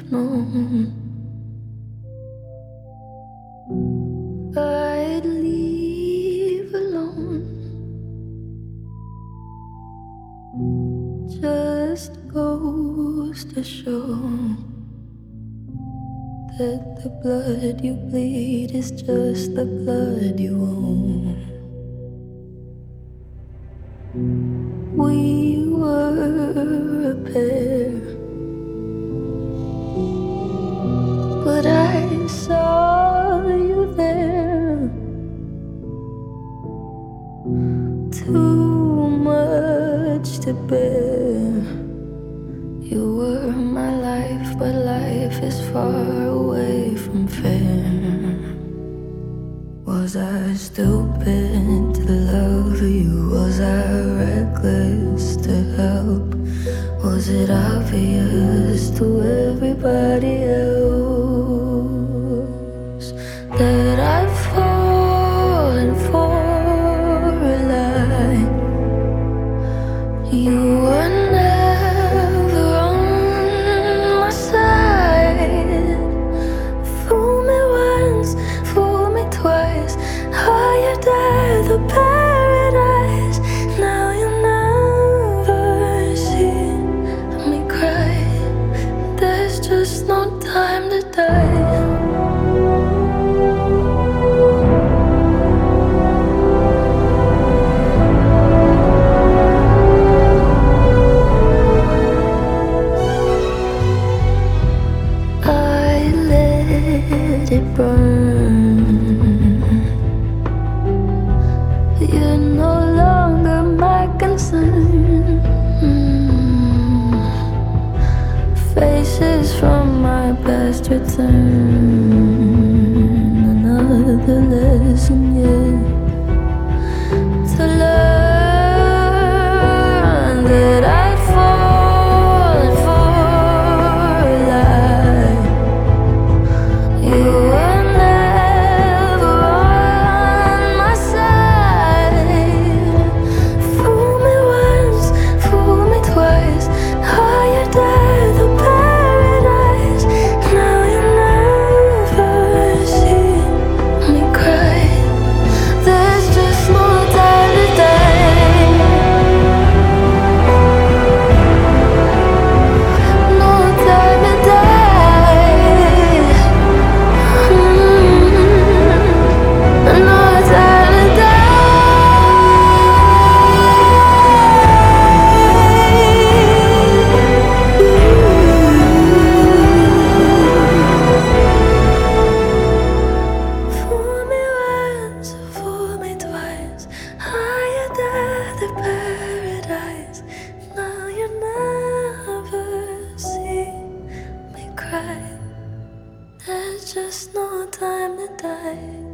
known I'd leave alone. Just goes to show that the blood you bleed is just the blood you own. We were a pair, but I saw you there. Too much to bear. You were my life, but life is far away from fair. Was I stupid to love you? Was I reckless to help? Was it obvious to everybody else that I've fallen for a lie? You were never on my side. Fool me once, fool me twice. Higher than the paradise. Now you never see me cry. There's just no time to die. It burn. You're no longer my concern. Faces from my past return. Another lesson yet to learn that I'd fallen for a lie. You were never on my side. Fool me once, fool me twice. Higher than the paradise. Now you never see me cry. There's just no time to die. No time to die. Now you never see me cry. There's just no time to die.